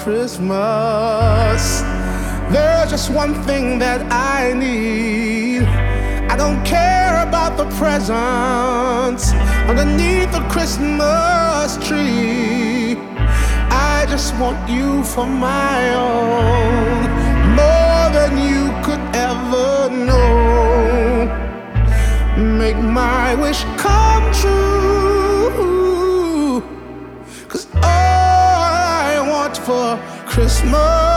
Christmas. There's just one thing that I need. I don't care about the presents underneath the Christmas tree. I just want you for my own, more than you could ever know. Make my wish come true, 'cause all I want for Christmas